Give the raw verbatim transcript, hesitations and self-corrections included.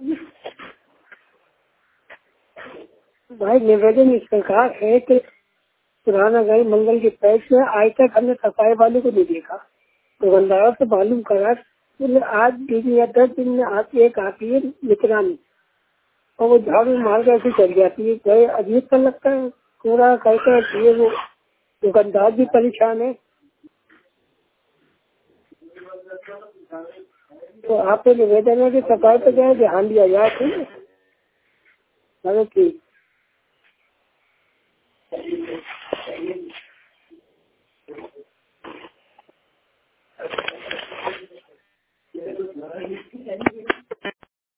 भाई निवेदन इस प्रकार है कि पुराना गाय मंगल के पैर से आज तक हमने सफाई वाले को नहीं देखा। दुकानदारों से मालूम करा कि आज दिन या दस दिन में आती एक आती है निगरानी, और वो झाड़ू मार कर ऐसे चल जाती है। भाई अजीब सा लगता है, पूरा करके ये वो दुकानदार भी परेशान है। तो आपको निवेदन है कि सफाई पर जाए ध्यान दिया जाए। ठीक है, चलो ठीक।